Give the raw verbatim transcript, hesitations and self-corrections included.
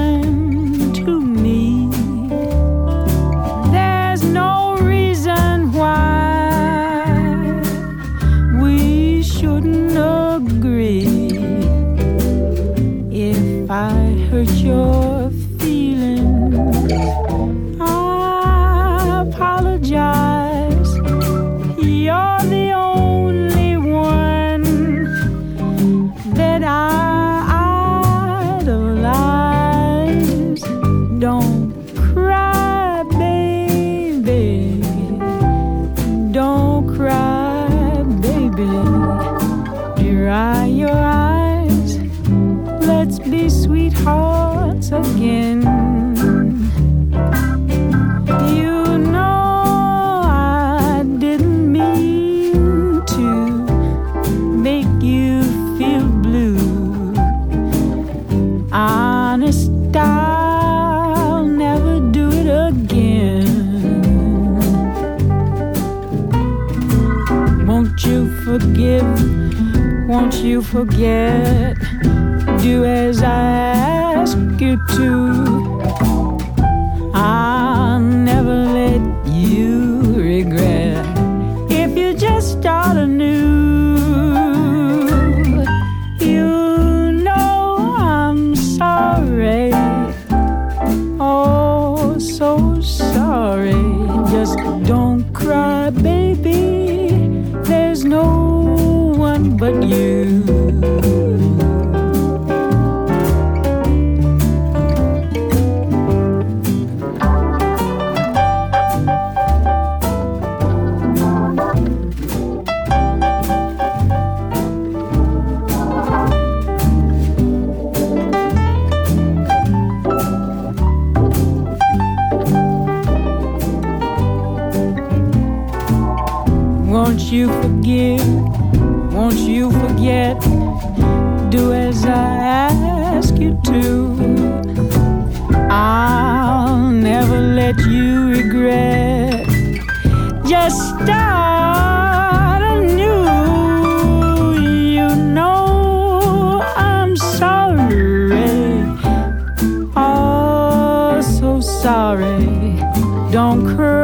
return to me. There's no reason why we shouldn't agree. If I hurt your feelings, I apologize. You're the only one that I idolize. Don't cry, baby. Don't cry, baby. Dry your eyes. Let's be sweethearts again. You know I didn't mean to make you feel blue. Honest, I'll never do it again. Won't you forgive? Won't you forget? Do as I ask you to. I'll never let you regret if you just start anew. You know I'm sorry, oh so sorry. Just don't cry, baby. There's no one but you. Won't you forgive? Won't you forget? Do as I ask you to. I'll never let you regret. Just start anew. You know I'm sorry, oh so sorry. Don't cry.